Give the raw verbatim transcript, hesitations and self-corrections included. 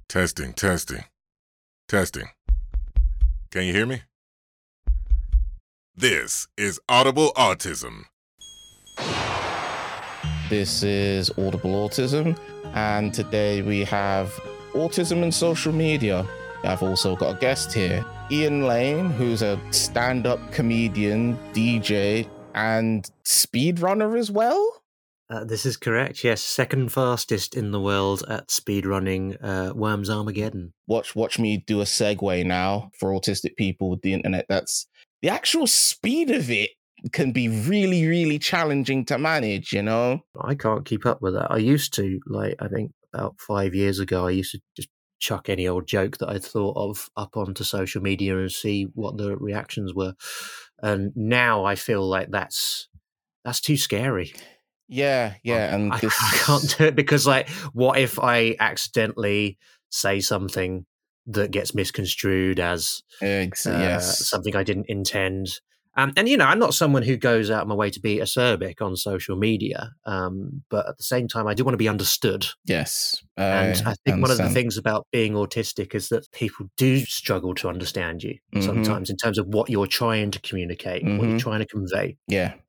Testing, testing, testing. Can you hear me? This is Audible Autism. This is Audible Autism, and today we have autism and social media. I've also got a guest here, Ian Lane, who's a stand-up comedian, D J, and speedrunner as well. Uh, this is correct, yes. Second fastest in the world at speedrunning uh, Worms Armageddon. Watch watch me do a segue now for autistic people with the internet. That's the actual speed of it can be really, really challenging to manage, you know? I can't keep up with that. I used to, like, I think about five years ago, I used to just chuck any old joke that I thought of up onto social media and see what the reactions were. And now I feel like that's that's too scary. Yeah, yeah, and I, this... I can't do it because, like, what if I accidentally say something that gets misconstrued as Ex- uh, yes. something I didn't intend? Um, and, you know, I'm not someone who goes out of my way to be acerbic on social media, um, but at the same time, I do want to be understood. Yes. I and I think understand. one of the things about being autistic is that people do struggle to understand you mm-hmm. sometimes in terms of what you're trying to communicate, mm-hmm. what you're trying to convey. Yeah.